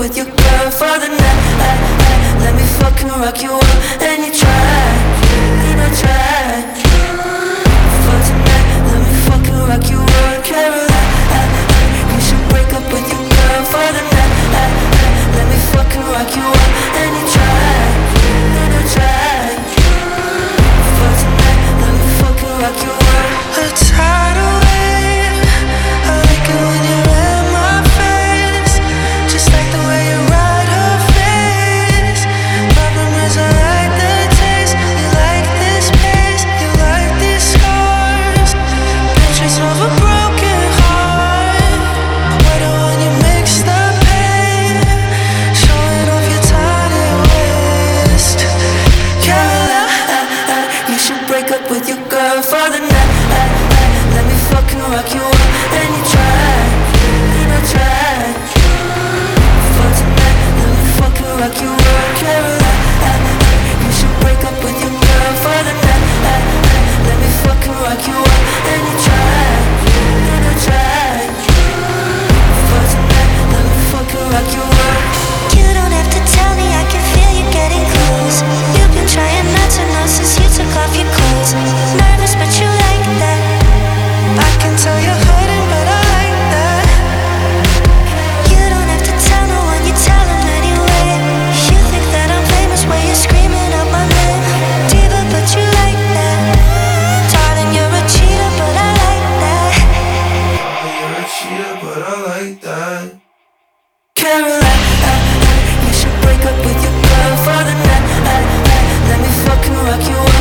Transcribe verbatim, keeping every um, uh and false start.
with your girl for the night. Let me fucking rock you up, and you try, and I try. For tonight, let me fucking rock you up, Caroline. You should break up with your girl for the night. Let me fucking rock you up, and you try, and I try. For tonight, let me fucking rock you up. A tidal wave, I like it when you're in my face, just like the way you ride her face. Problem is I like the taste, you like this pace, you like these scars, pictures of a broken heart. Why don't you mix the pain, showing off your tiny waist? Caroline, you should break up with your girl for the night. Let me fucking rock you up, and you try, and I try. For tonight, let me fucking rock you up, Caroline. You should break up with your girl for the night. Let me fucking rock you up, and you try, and I try. For tonight, let me fucking rock you up. You don't have to tell me, I can feel you getting close. You've been trying not to know since you took off your clothes. Nervous but you like that, I can tell you're hurting, but I like that. you don't have to tell no one, you tell them anyway. You think that I'm famous when you're screaming out my name. Diva but you like that, darling you're a cheater but I like that. You're a cheater, but I like that. Caroline, you should break up with your girl for the night. Let me fucking rock you up.